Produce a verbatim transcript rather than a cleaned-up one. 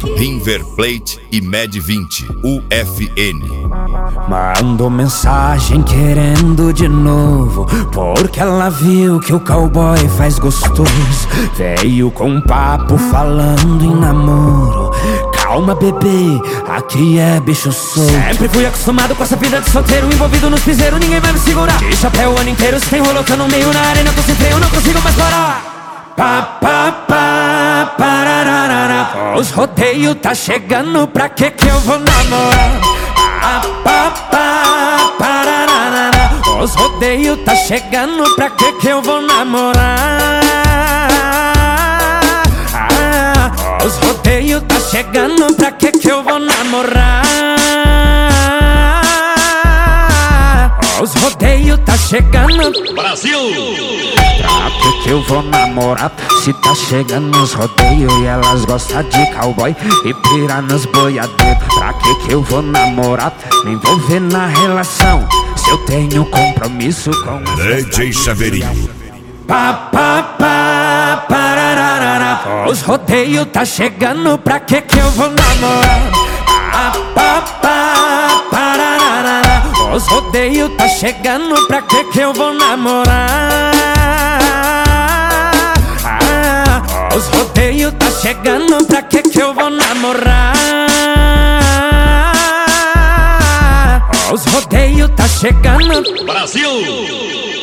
River Plate e Med vinte, U F N. Mandou mensagem querendo de novo, porque ela viu que o cowboy faz gostoso. Veio com um papo falando em namoro. Calma, bebê, aqui é bicho solto. Sempre fui acostumado com essa vida de solteiro, envolvido nos piseiros, ninguém vai me segurar. De chapéu o ano inteiro, se tem rolo, tá no meio na arena, tô sem freio, não consigo mais parar. Pá, pá, pá, parararara. Os rodeios tá chegando, pra que que eu vou namorar? Ah, pá, pá, parararara. Os rodeios tá chegando, pra que que eu vou namorar? Ah, os rodeios tá chegando, pra que que eu vou namorar? Os rodeios tá chegando, Brasil! pra que que eu vou namorar? Se tá chegando os rodeios e elas gostam de cowboy e pira nos boiadeiros. Pra que que eu vou namorar? Me envolver na relação, se eu tenho compromisso com D J Chaveirinho. Pá, pá, pá, parararara. Os rodeios tá chegando, pra que que eu vou namorar? Ah, pá, pá, parararara. Os rodeios tá chegando, pra que que eu vou namorar? Ah, os rodeios tá chegando, pra que que eu vou namorar? Os rodeios tá chegando, Brasil!